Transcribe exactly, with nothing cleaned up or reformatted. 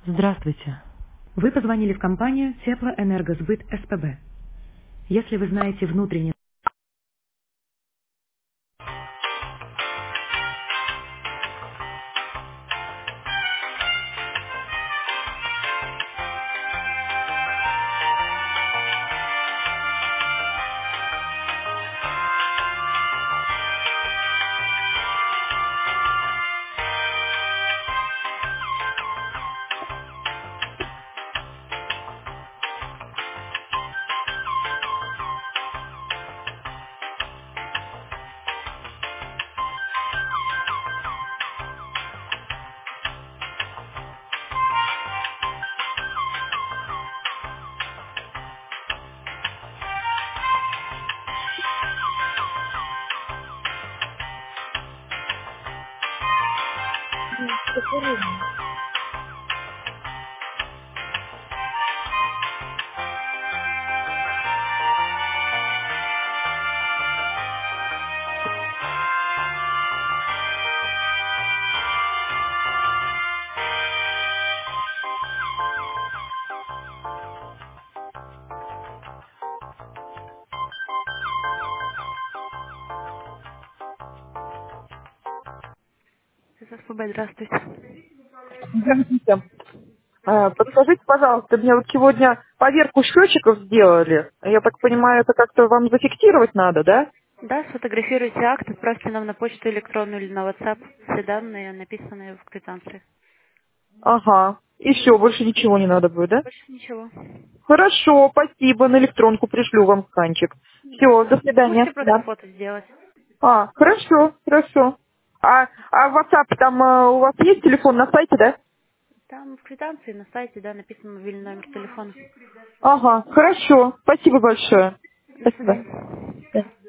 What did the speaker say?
Здравствуйте. Вы позвонили в компанию Теплоэнергосбыт СПБ. Если вы знаете внутренний... СПБ, здравствуйте. Здравствуйте. А, Подскажите, пожалуйста, мне вот сегодня поверку счетчиков сделали. Я так понимаю, это как-то вам зафиксировать надо, да? Да, сфотографируйте акт, отправьте нам на почту электронную или на WhatsApp все данные, написанные в квитанции. Ага. И все, больше ничего не надо будет, да? Больше ничего. Хорошо, спасибо, на электронку пришлю вам сканчик. Все, до свидания. Можете просто Да. фото сделать. А, хорошо, хорошо. А, а WhatsApp там э, у вас есть телефон на сайте, да? Там в квитанции на сайте, да, написан мобильный номер телефона. Ага, хорошо. Спасибо большое. До Спасибо. свидания. Да.